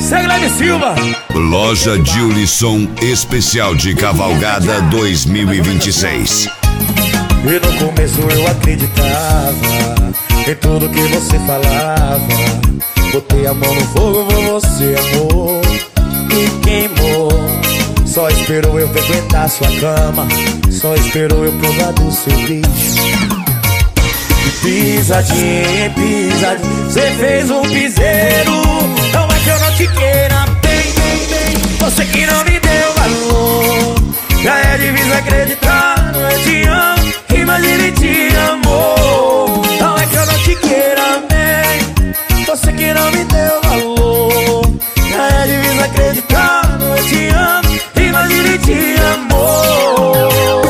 Segleme Silva. Loja Julisson Especial de Cavalgada 2026. E no começo eu acreditava em tudo que você falava. Botei a mão no fogo por você, amor, e queimou. Só esperou eu frequentar sua cama, só esperou eu provar do seu bicho. Pisadinha, pisadinha, cê fez um piseiro. Não é que eu não te queira bem, você que não me deu valor. Já é difícil acreditar no eu te amo, imagine te amor. Não é que eu não te queira bem, você que não me deu valor. Já é difícil acreditar no eu te amo, imagine te amor.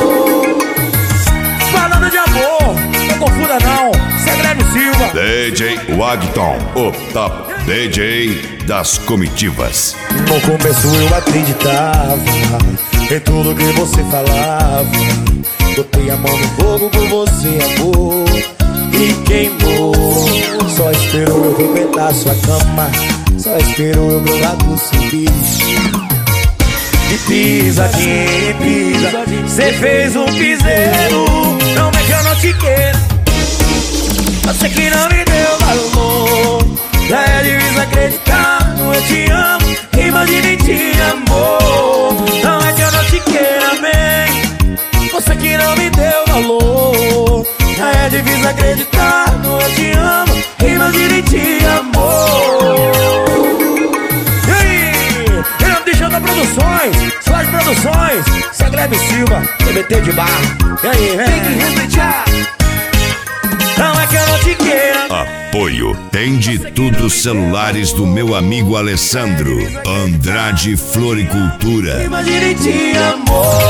Falando de amor, não confunda não, Segleme Silva. DJ Wagton, o top DJ das comitivas. No começo eu acreditava em tudo que você falava. Botei a mão no fogo por você, amor, e queimou. Só esperou eu frequentar sua cama, só esperou eu provar do seu bicho. E pisadinha, pisadinha, cê fez um piseiro. Não é que eu não te quero, você que não me deu valor. Já é difícil acreditar no eu te amo, imagine te amor. Não é que eu não te queira bem, você que não me deu valor. Já é difícil acreditar no eu te amo, imagine te amor. E aí, Fernando de Janta Produções, Suas Produções, Segleme Silva, TBT de bar. E aí, vem? Tem que respeitar. Não é que eu não te queira. Apoio Tem de Tudo Celulares do meu amigo Alessandro. Andrade Floricultura. Imagine te amor.